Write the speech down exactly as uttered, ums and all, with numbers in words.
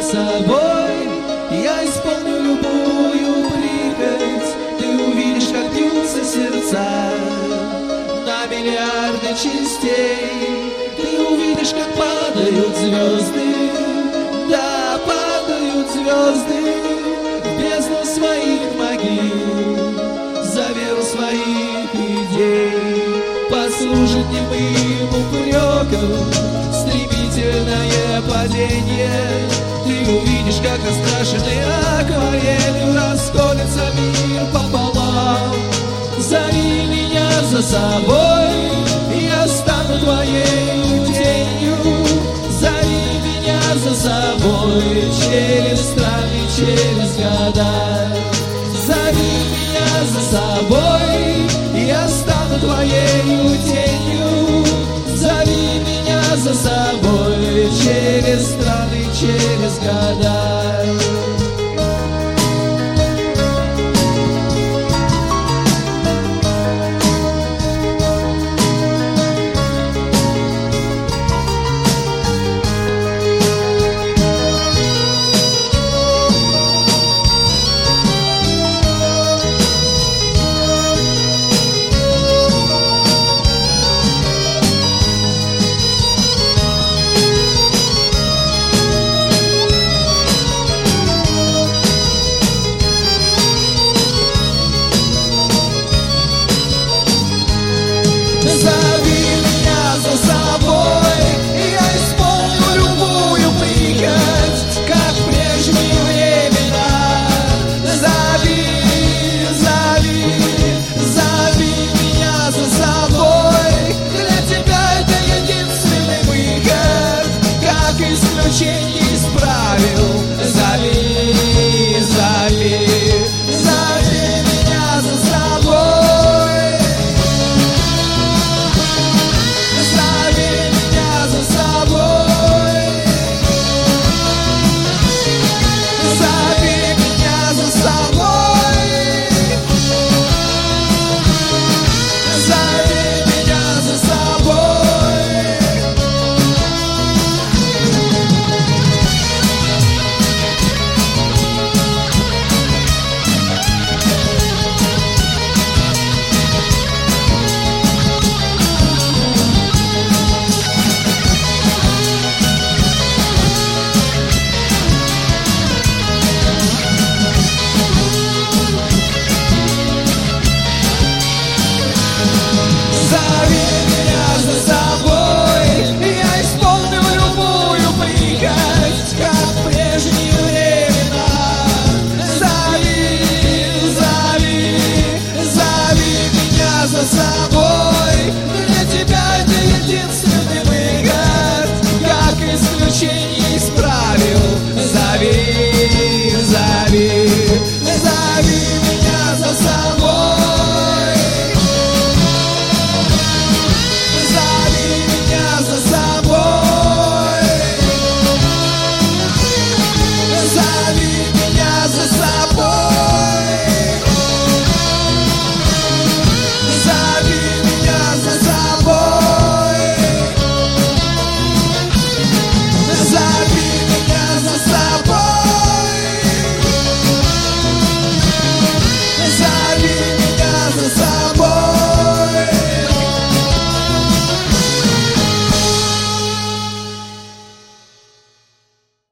собой, я исполню любую прихоть. Ты увидишь, как бьются сердца на миллиарды частей. Ты увидишь, как падают звезды, да, падают звезды в бездну своих могил, за веру своих идей. Послужит немым упреком стремительное падение. Ты увидишь, как раскрашенный акварелью расколется мир пополам. Зови меня за собой, я стану твоей тенью. Зови меня за собой через страны, через года. Зови меня за собой, я стану твоей тенью. Зови меня за собой через страны, через года.